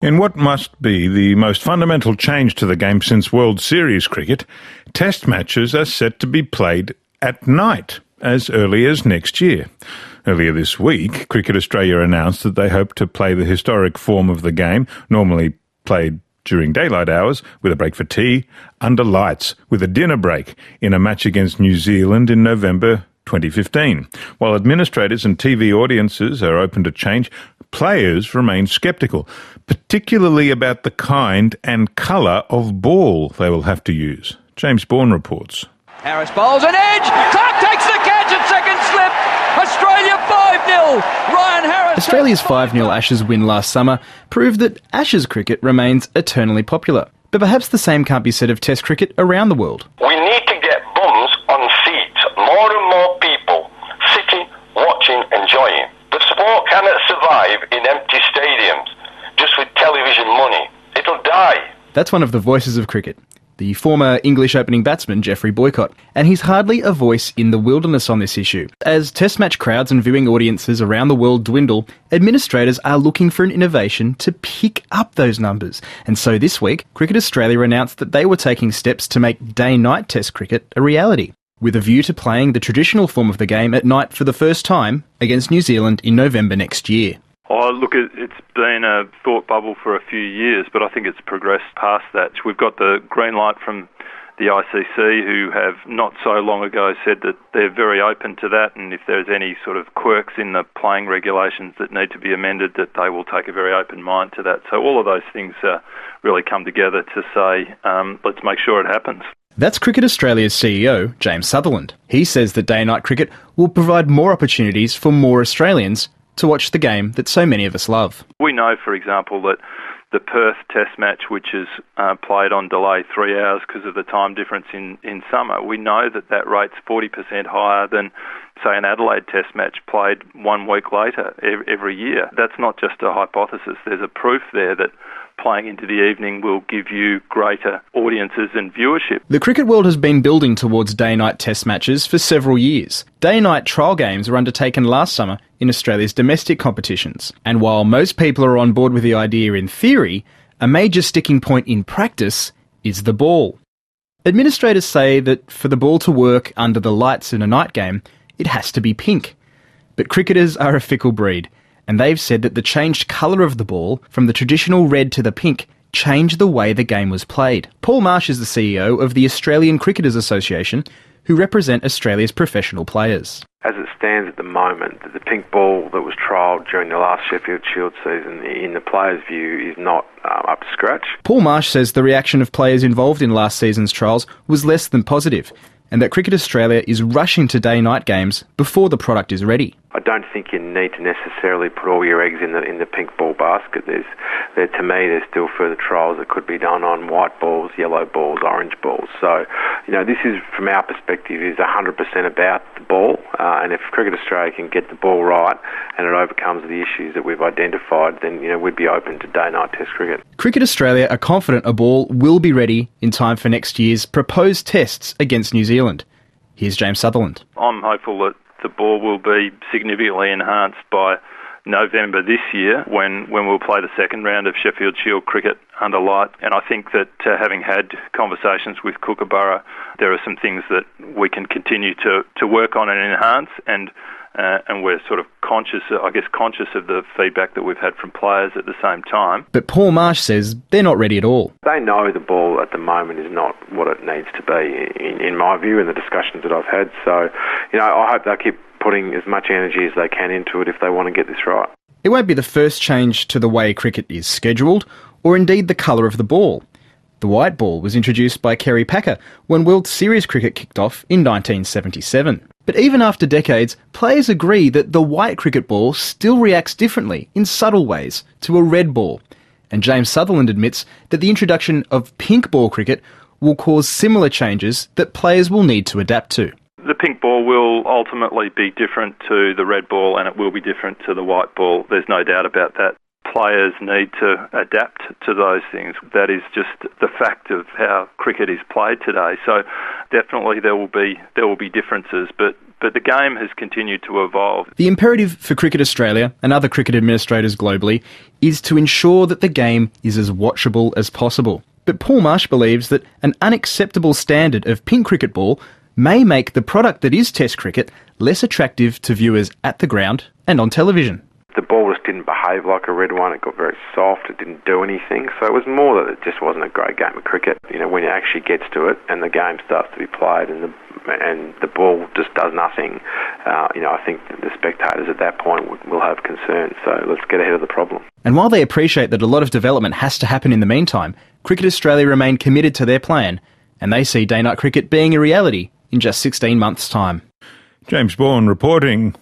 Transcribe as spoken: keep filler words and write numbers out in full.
In what must be the most fundamental change to the game since World Series cricket, Test matches are set to be played at night as early as next year. Earlier this week, Cricket Australia announced that they hope to play the historic form of the game, normally played during daylight hours, with a break for tea, under lights, with a dinner break, in a match against New Zealand in November twenty fifteen. While administrators and T V audiences are open to change, players remain sceptical, particularly about the kind and colour of ball they will have to use. James Bourne reports. Harris bowls an edge. Clark takes the catch at second slip. Australia five nil. Ryan Harris. Australia's five nil Ashes win last summer proved that Ashes cricket remains eternally popular. But perhaps the same can't be said of Test cricket around the world. We need to get bums on seats. More and more people sitting, watching, enjoying. The sport cannot survive in empty stadiums just with television money. It'll die. That's one of the voices of cricket, the former English opening batsman Geoffrey Boycott, and he's hardly a voice in the wilderness on this issue. As Test match crowds and viewing audiences around the world dwindle, administrators are looking for an innovation to pick up those numbers. And so this week, Cricket Australia announced that they were taking steps to make day-night Test cricket a reality, with a view to playing the traditional form of the game at night for the first time against New Zealand in November next year. Oh, look, it's been a thought bubble for a few years, but I think it's progressed past that. We've got the green light from the I C C, who have not so long ago said that they're very open to that, and if there's any sort of quirks in the playing regulations that need to be amended, that they will take a very open mind to that. So all of those things uh, really come together to say, um, let's make sure it happens. That's Cricket Australia's C E O, James Sutherland. He says that day-night cricket will provide more opportunities for more Australians to watch the game that so many of us love. We know, for example, that the Perth Test match, which is uh, played on delay three hours because of the time difference in, in summer, we know that that rate's forty percent higher than, say, an Adelaide Test match played one week later every year. That's not just a hypothesis. There's a proof there that playing into the evening will give you greater audiences and viewership. The cricket world has been building towards day-night Test matches for several years. Day-night trial games were undertaken last summer in Australia's domestic competitions. And while most people are on board with the idea in theory, a major sticking point in practice is the ball. Administrators say that for the ball to work under the lights in a night game, it has to be pink. But cricketers are a fickle breed, and they've said that the changed colour of the ball, from the traditional red to the pink, changed the way the game was played. Paul Marsh is the C E O of the Australian Cricketers Association, who represent Australia's professional players. As it stands at the moment, the pink ball that was trialled during the last Sheffield Shield season, in the players' view, is not uh, up to scratch. Paul Marsh says the reaction of players involved in last season's trials was less than positive, and that Cricket Australia is rushing to day-night games before the product is ready. I don't think you need to necessarily put all your eggs in the in the pink ball basket. There's, there, to me, there's still further trials that could be done on white balls, yellow balls, orange balls. So, you know, this is, from our perspective, is one hundred percent about the ball. Uh, and if Cricket Australia can get the ball right and it overcomes the issues that we've identified, then, you know, we'd be open to day-night Test cricket. Cricket Australia are confident a ball will be ready in time for next year's proposed tests against New Zealand. Here's James Sutherland. I'm hopeful that the ball will be significantly enhanced by November this year, when, when we'll play the second round of Sheffield Shield cricket under light. And I think that uh, having had conversations with Kookaburra, there are some things that we can continue to, to work on and enhance, and uh, and we're sort of conscious, I guess, conscious of the feedback that we've had from players at the same time. But Paul Marsh says they're not ready at all. They know the ball at the moment is not what it needs to be, in, in my view, in the discussions that I've had. So, you know, I hope they'll keep putting as much energy as they can into it if they want to get this right. It won't be the first change to the way cricket is scheduled, or indeed the colour of the ball. The white ball was introduced by Kerry Packer when World Series cricket kicked off in nineteen seventy-seven. But even after decades, players agree that the white cricket ball still reacts differently, in subtle ways, to a red ball. And James Sutherland admits that the introduction of pink ball cricket will cause similar changes that players will need to adapt to. The pink ball will ultimately be different to the red ball, and it will be different to the white ball. There's no doubt about that. Players need to adapt to those things. That is just the fact of how cricket is played today. So definitely there will be there will be differences, but But the game has continued to evolve. The imperative for Cricket Australia and other cricket administrators globally is to ensure that the game is as watchable as possible. But Paul Marsh believes that an unacceptable standard of pink cricket ball may make the product that is Test cricket less attractive to viewers at the ground and on television. The ball just didn't behave like a red one. It got very soft. It didn't do anything. So it was more that it just wasn't a great game of cricket. You know, when it actually gets to it and the game starts to be played and the and the ball just does nothing, uh, you know, I think the spectators at that point will, will have concerns. So let's get ahead of the problem. And while they appreciate that a lot of development has to happen in the meantime, Cricket Australia remain committed to their plan, and they see day-night cricket being a reality in just sixteen months' time. James Bourne reporting.